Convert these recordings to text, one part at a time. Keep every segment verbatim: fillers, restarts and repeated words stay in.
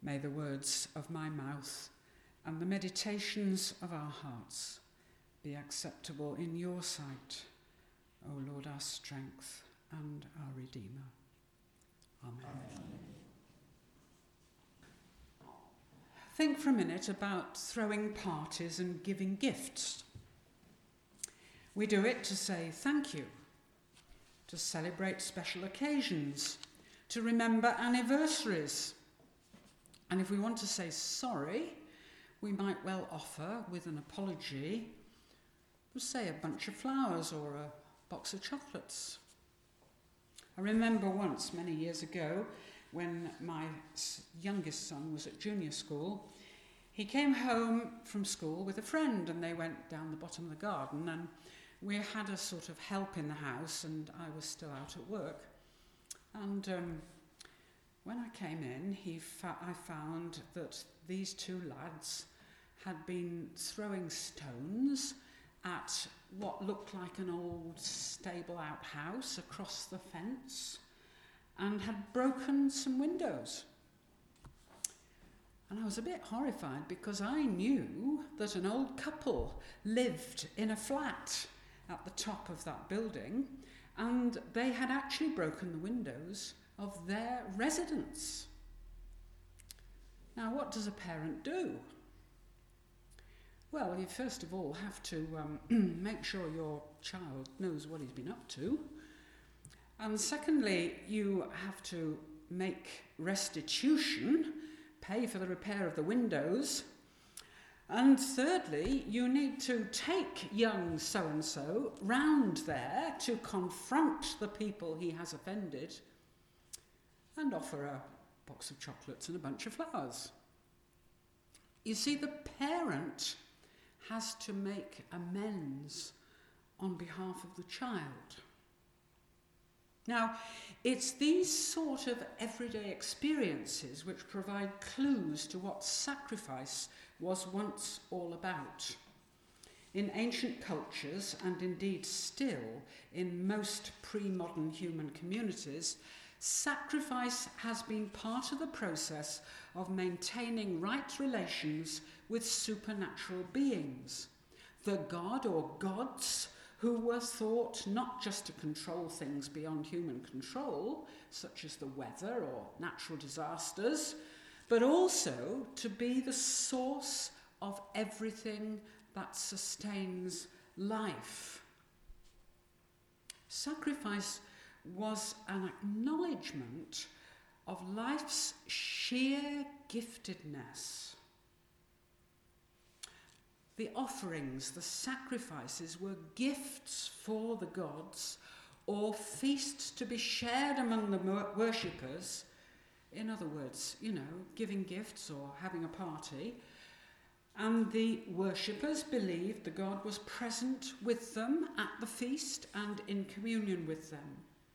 May the words of my mouth and the meditations of our hearts be acceptable in your sight, O Lord, our strength and our Redeemer. Amen. Amen. Think for a minute about throwing parties and giving gifts. We do it to say thank you, to celebrate special occasions, to remember anniversaries. And if we want to say sorry, we might well offer, with an apology, say a bunch of flowers or a box of chocolates. I remember once, many years ago, when my youngest son was at junior school, he came home from school with a friend and they went down the bottom of the garden, and we had a sort of help in the house and I was still out at work. And um, when I came in, he fa- I found that these two lads had been throwing stones at what looked like an old stable outhouse across the fence and had broken some windows. And I was a bit horrified because I knew that an old couple lived in a flat at the top of that building, and they had actually broken the windows of their residence. Now, what does a parent do? Well, you first of all have to um, make sure your child knows what he's been up to. And secondly, you have to make restitution, pay for the repair of the windows. And thirdly, you need to take young so-and-so round there to confront the people he has offended and offer a box of chocolates and a bunch of flowers. You see, the parent has to make amends on behalf of the child. Now, it's these sort of everyday experiences which provide clues to what sacrifice was once all about. In ancient cultures, and indeed still in most pre-modern human communities, sacrifice has been part of the process of maintaining right relations with supernatural beings, the god or gods who were thought not just to control things beyond human control, such as the weather or natural disasters, but also to be the source of everything that sustains life. Sacrifice was an acknowledgement of life's sheer giftedness. The offerings, the sacrifices, were gifts for the gods or feasts to be shared among the worshippers. In other words, you know, giving gifts or having a party. And the worshippers believed the god was present with them at the feast and in communion with them.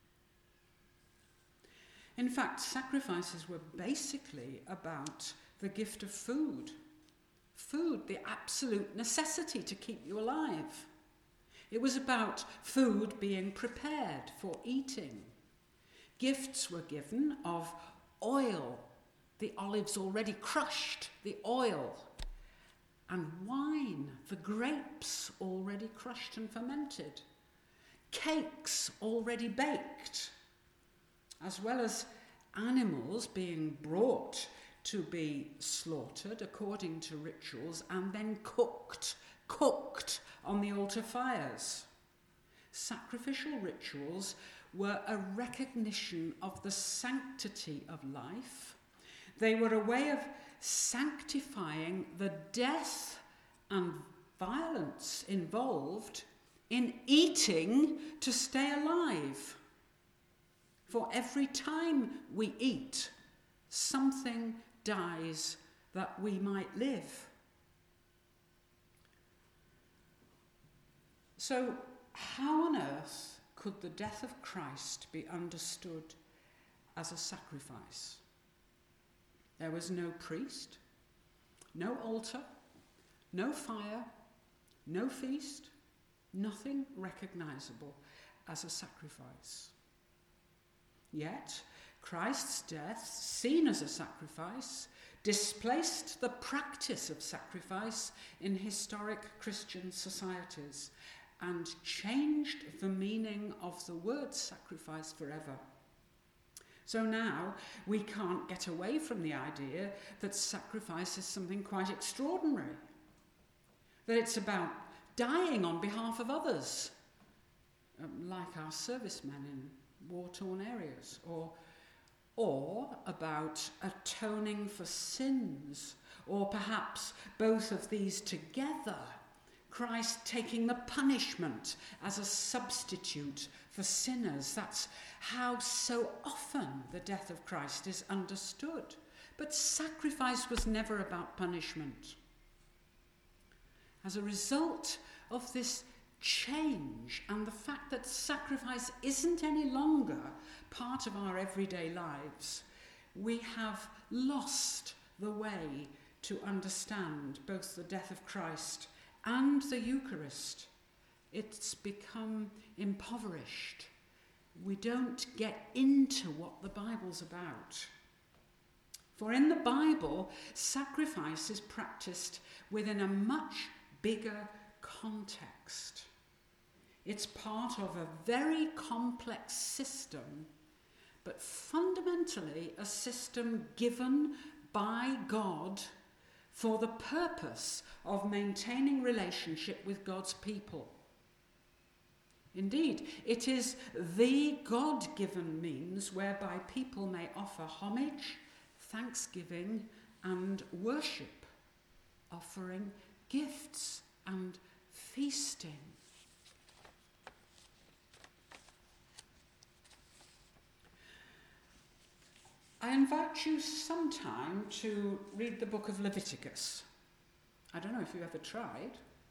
In fact, sacrifices were basically about the gift of food. Food, the absolute necessity to keep you alive. It was about food being prepared for eating. Gifts were given of oil, the olives already crushed, the oil, and wine, the grapes already crushed and fermented, cakes already baked, as well as animals being brought to be slaughtered according to rituals and then cooked, cooked on the altar fires. Sacrificial rituals were a recognition of the sanctity of life. They were a way of sanctifying the death and violence involved in eating to stay alive. For every time we eat, something dies that we might live. So, how on earth could the death of Christ be understood as a sacrifice? There was no priest, no altar, no fire, no feast, nothing recognizable as a sacrifice. Yet, Christ's death, seen as a sacrifice, displaced the practice of sacrifice in historic Christian societies and changed the meaning of the word sacrifice forever. So now we can't get away from the idea that sacrifice is something quite extraordinary, that it's about dying on behalf of others, um, like our servicemen in war-torn areas, or, or about atoning for sins, or perhaps both of these together, Christ taking the punishment as a substitute for sinners. That's how so often the death of Christ is understood. But sacrifice was never about punishment. As a result of this change and the fact that sacrifice isn't any longer part of our everyday lives, we have lost the way to understand both the death of Christ and the Eucharist. It's become impoverished. We don't get into what the Bible's about. For in the Bible, sacrifice is practiced within a much bigger context. It's part of a very complex system, but fundamentally a system given by God for the purpose of maintaining relationship with God's people. Indeed, it is the God-given means whereby people may offer homage, thanksgiving, and worship, offering gifts and feasting. I invite you sometime to read the book of Leviticus. I don't know if you've ever tried.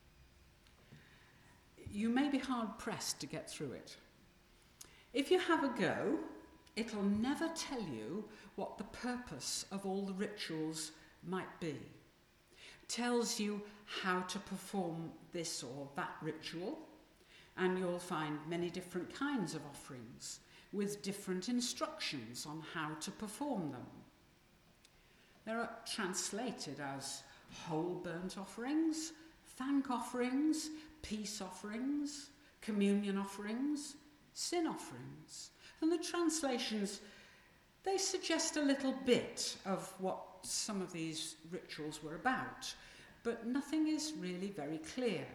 You may be hard-pressed to get through it. If you have a go, it'll never tell you what the purpose of all the rituals might be. It tells you how to perform this or that ritual, and you'll find many different kinds of offerings with different instructions on how to perform them. They're translated as whole burnt offerings, thank offerings, peace offerings, communion offerings, sin offerings. And the translations, they suggest a little bit of what some of these rituals were about, but nothing is really very clear.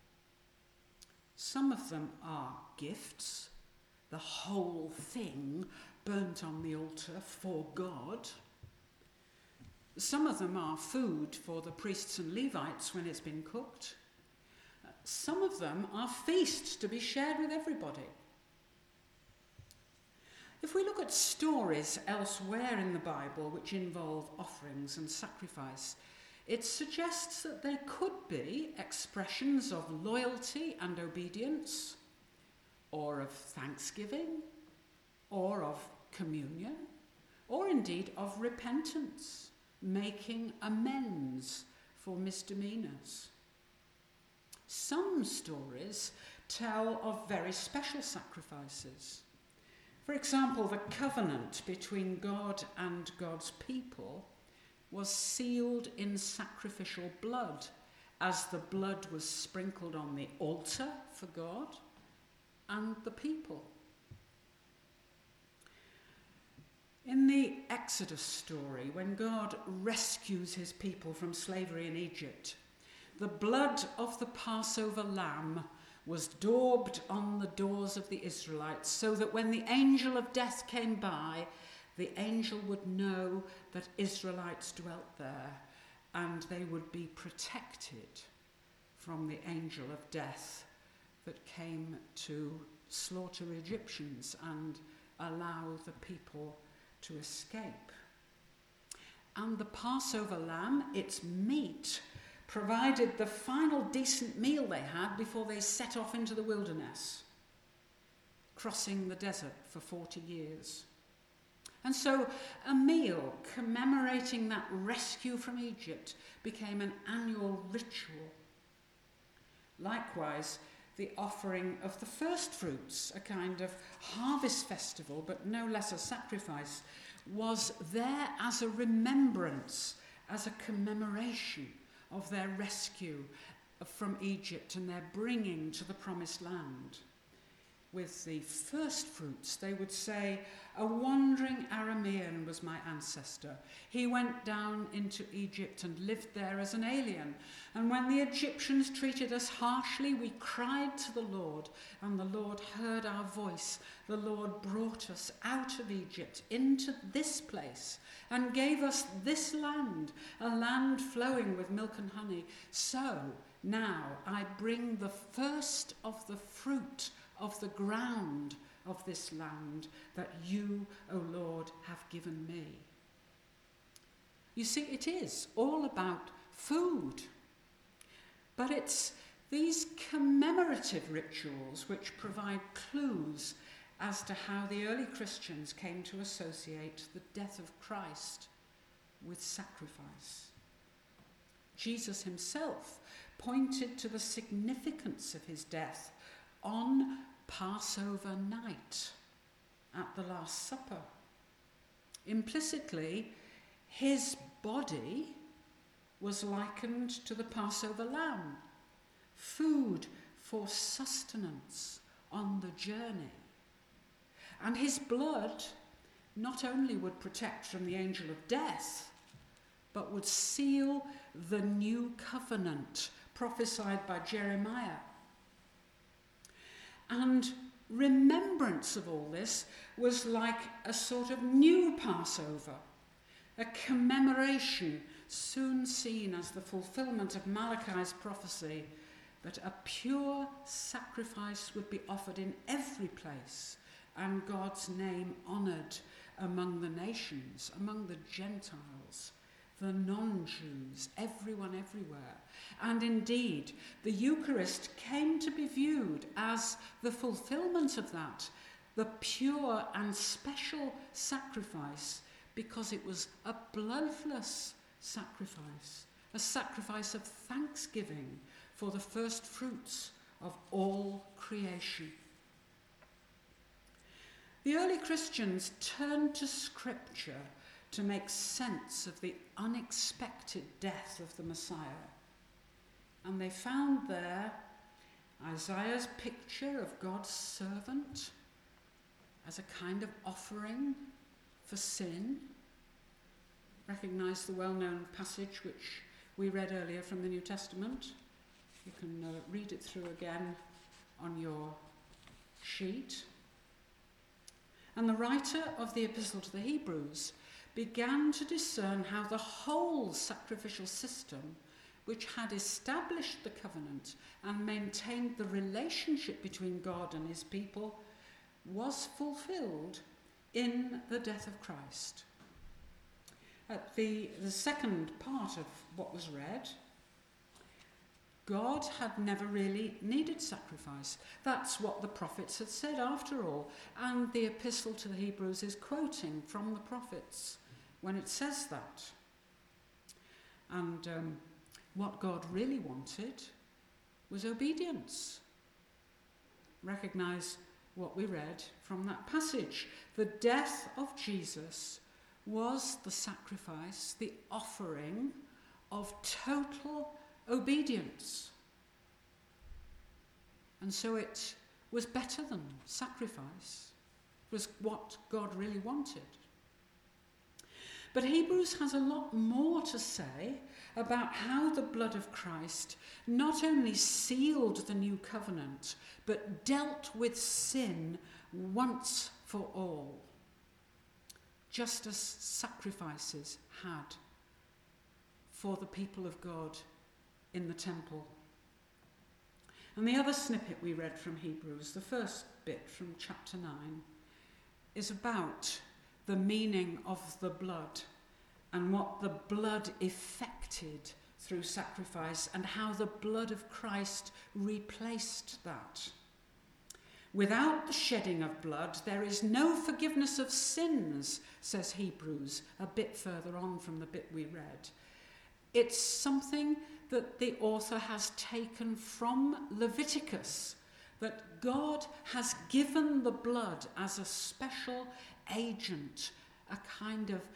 Some of them are gifts, the whole thing burnt on the altar for God. Some of them are food for the priests and Levites when it's been cooked. Some of them are feasts to be shared with everybody. If we look at stories elsewhere in the Bible which involve offerings and sacrifice, it suggests that they could be expressions of loyalty and obedience, or of thanksgiving, or of communion, or indeed of repentance, making amends for misdemeanors. Some stories tell of very special sacrifices. For example, the covenant between God and God's people was sealed in sacrificial blood, as the blood was sprinkled on the altar for God and the people. In the Exodus story, when God rescues his people from slavery in Egypt, the blood of the Passover lamb was daubed on the doors of the Israelites, so that when the angel of death came by, the angel would know that Israelites dwelt there, and they would be protected from the angel of death that came to slaughter Egyptians and allow the people to escape. And the Passover lamb, its meat, provided the final decent meal they had before they set off into the wilderness, crossing the desert for forty years. And so a meal commemorating that rescue from Egypt became an annual ritual. Likewise, the offering of the first fruits, a kind of harvest festival, but no less a sacrifice, was there as a remembrance as a commemoration of their rescue from Egypt and their bringing to the promised land. With the first fruits, they would say, a wandering Aramean was my ancestor. He went down into Egypt and lived there as an alien. And when the Egyptians treated us harshly, we cried to the Lord, and the Lord heard our voice. The Lord brought us out of Egypt into this place and gave us this land, a land flowing with milk and honey. So now I bring the first of the fruit of the ground of this land that you, O Lord, have given me. You see, it is all about food. But it's these commemorative rituals which provide clues as to how the early Christians came to associate the death of Christ with sacrifice. Jesus himself pointed to the significance of his death on Passover night at the Last Supper. Implicitly, his body was likened to the Passover lamb, food for sustenance on the journey. And his blood not only would protect from the angel of death, but would seal the new covenant prophesied by Jeremiah. And remembrance of all this was like a sort of new Passover, a commemoration soon seen as the fulfillment of Malachi's prophecy that a pure sacrifice would be offered in every place and God's name honoured among the nations, among the Gentiles, the non-Jews, everyone everywhere. And indeed, the Eucharist came to be viewed as the fulfillment of that, the pure and special sacrifice, because it was a bloodless sacrifice, a sacrifice of thanksgiving for the first fruits of all creation. The early Christians turned to Scripture to make sense of the unexpected death of the Messiah. And they found there Isaiah's picture of God's servant as a kind of offering for sin. Recognize the well-known passage which we read earlier from the New Testament. You can uh, read it through again on your sheet. And the writer of the Epistle to the Hebrews began to discern how the whole sacrificial system, which had established the covenant and maintained the relationship between God and his people, was fulfilled in the death of Christ. At the, the second part of what was read, God had never really needed sacrifice. That's what the prophets had said after all. And the Epistle to the Hebrews is quoting from the prophets when it says that. And um, what God really wanted was obedience. Recognize what we read from that passage. The death of Jesus was the sacrifice, the offering of total obedience. And so it was better than sacrifice. It was what God really wanted. But Hebrews has a lot more to say about how the blood of Christ not only sealed the new covenant, but dealt with sin once for all, just as sacrifices had for the people of God in the temple. And the other snippet we read from Hebrews, the first bit from chapter nine, is about the meaning of the blood and what the blood effected through sacrifice and how the blood of Christ replaced that. Without the shedding of blood, there is no forgiveness of sins, says Hebrews, a bit further on from the bit we read. It's something that the author has taken from Leviticus, that God has given the blood as a special agent, a kind of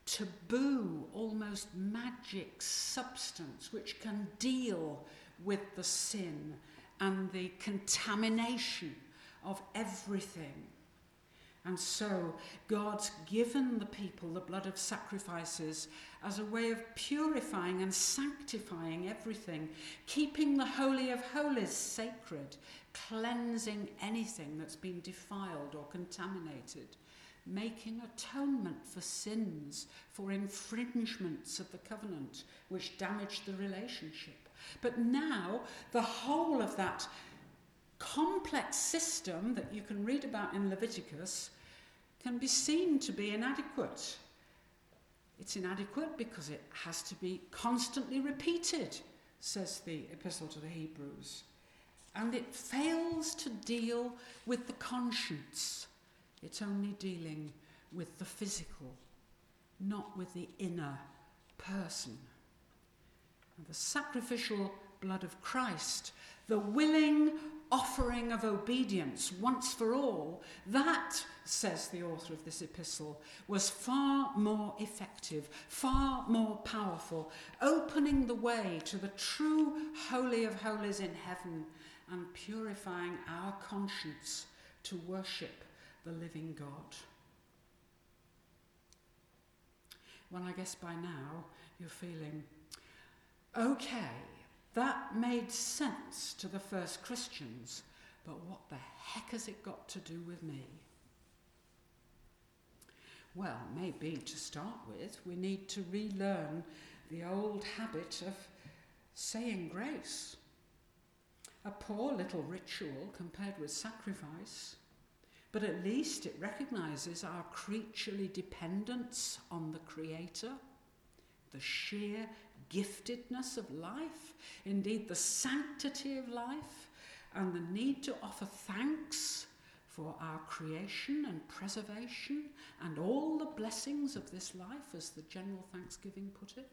taboo, almost magic substance which can deal with the sin and the contamination of everything. And so God's given the people the blood of sacrifices as a way of purifying and sanctifying everything, keeping the Holy of Holies sacred, cleansing anything that's been defiled or contaminated, making atonement for sins, for infringements of the covenant which damaged the relationship. But now the whole of that complex system that you can read about in Leviticus can be seen to be inadequate. It's inadequate because it has to be constantly repeated, says the Epistle to the Hebrews. And it fails to deal with the conscience. It's only dealing with the physical, not with the inner person. And the sacrificial blood of Christ, the willing offering of obedience once for all, that, says the author of this epistle, was far more effective, far more powerful, opening the way to the true Holy of Holies in heaven and purifying our conscience to worship the living God. Well, I guess by now you're feeling, okay, that made sense to the first Christians, but what the heck has it got to do with me? Well, maybe to start with, we need to relearn the old habit of saying grace. A poor little ritual compared with sacrifice, but at least it recognises our creaturely dependence on the Creator, the sheer giftedness of life, indeed the sanctity of life, and the need to offer thanks for our creation and preservation and all the blessings of this life, as the general thanksgiving put it.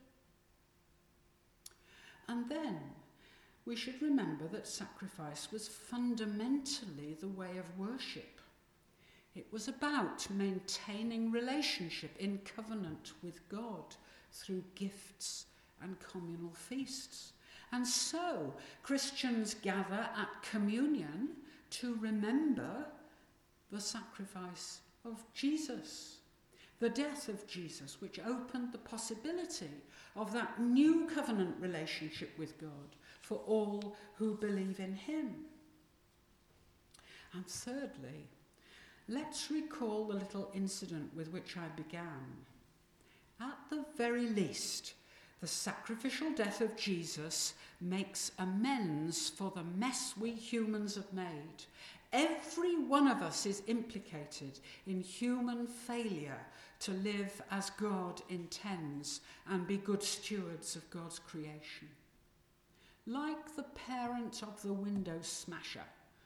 And then we should remember that sacrifice was fundamentally the way of worship. It was about maintaining relationship in covenant with God through gifts and communal feasts. And so Christians gather at communion to remember the sacrifice of Jesus, the death of Jesus, which opened the possibility of that new covenant relationship with God for all who believe in him. And thirdly, let's recall the little incident with which I began. At the very least, the sacrificial death of Jesus makes amends for the mess we humans have made. Every one of us is implicated in human failure to live as God intends and be good stewards of God's creation. Like the parent of the window smasher,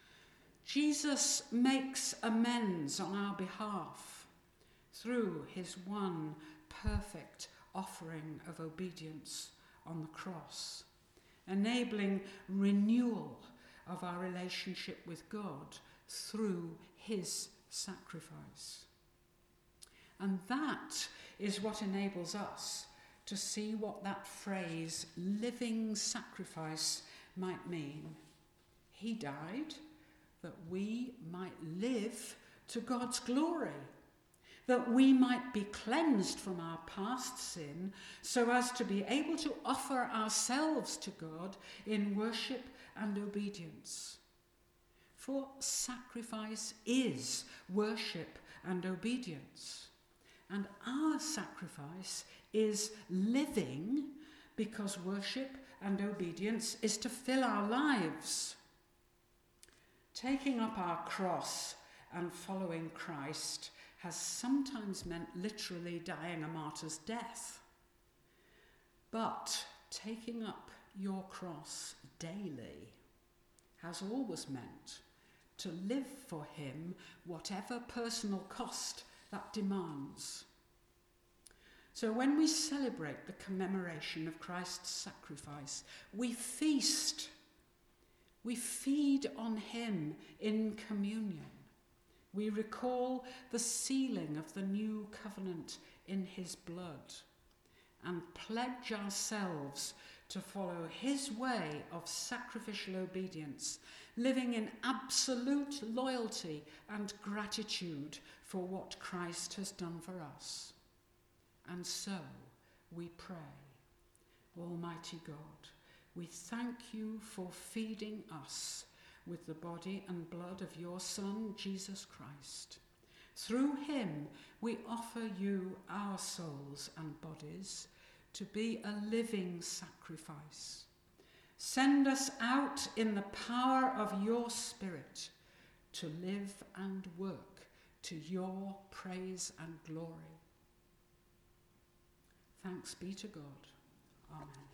Jesus makes amends on our behalf through his one perfect offering of obedience on the cross, enabling renewal of our relationship with God through his sacrifice. And that is what enables us to see what that phrase, living sacrifice, might mean. He died that we might live to God's glory, that we might be cleansed from our past sin so as to be able to offer ourselves to God in worship and obedience. For sacrifice is worship and obedience. And our sacrifice is living, because worship and obedience is to fill our lives. Taking up our cross and following Christ has sometimes meant literally dying a martyr's death. But taking up your cross daily has always meant to live for him, whatever personal cost that demands. So when we celebrate the commemoration of Christ's sacrifice, we feast, we feed on him in communion. We recall the sealing of the new covenant in his blood and pledge ourselves to follow his way of sacrificial obedience, living in absolute loyalty and gratitude for what Christ has done for us. And so we pray. Almighty God, we thank you for feeding us with the body and blood of your Son, Jesus Christ. Through him, we offer you our souls and bodies to be a living sacrifice. Send us out in the power of your Spirit to live and work to your praise and glory. Thanks be to God. Amen.